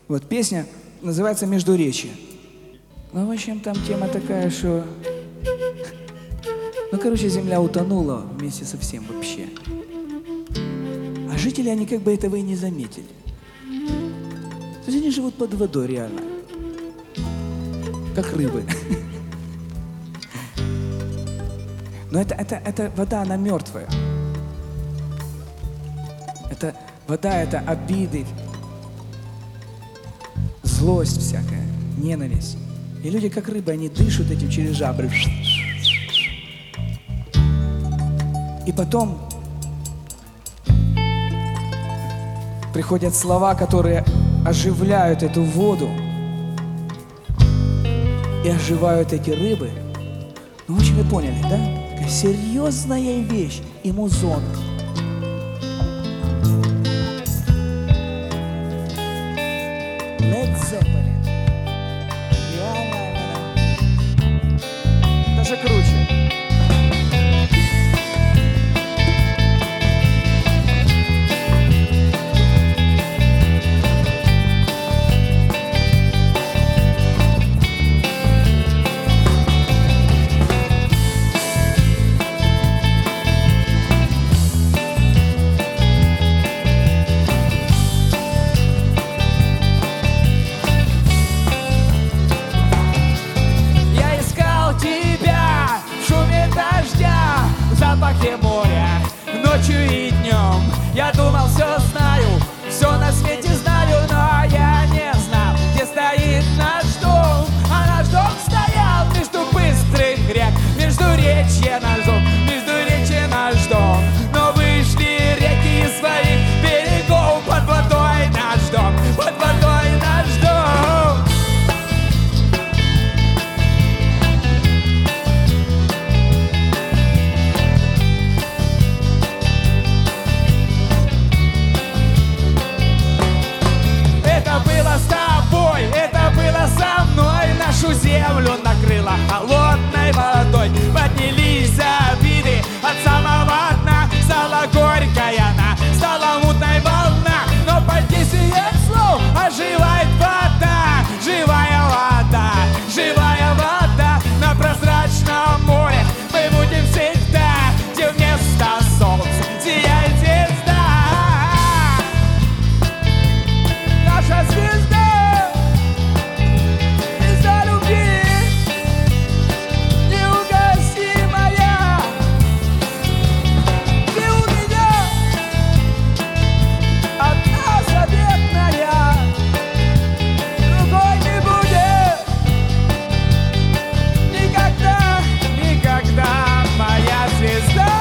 Вот песня называется «Междуречье». Ну, в общем, там тема такая, что... Ну, короче, земля утонула вместе со всем вообще. А жители, они как бы этого и не заметили. То есть они живут под водой реально. Как рыбы. Но это вода, она мертвая. Это вода, это обиды, злость всякая, ненависть. И люди, как рыбы, они дышат этим через жабры. И потом приходят слова, которые оживляют эту воду и оживают эти рыбы. Ну, в общем, вы поняли, да? Такая серьезная вещь и музон. Led Zeppelin. Реально. Даже круче. В запахе моря, ночью и днем. Я думал, все знаю, все на свете знаю, но я не знал, где стоит наш дом. А наш дом стоял между быстрых рек, междуречье наш дом, междуречье наш дом. Но вышли реки из своих берегов, под водой наш дом, под водой наш дом. Это было со мной, нашу землю накрыло холодной водой. Поднялись обиды от самого дна, стала горькой она, стала мутной волна. Но под действием слов оживает вода, живая вода, живая вода. На прозрачном море мы будем всегда, где вместо солнца сияет звезда. Наша звезда. Звезда.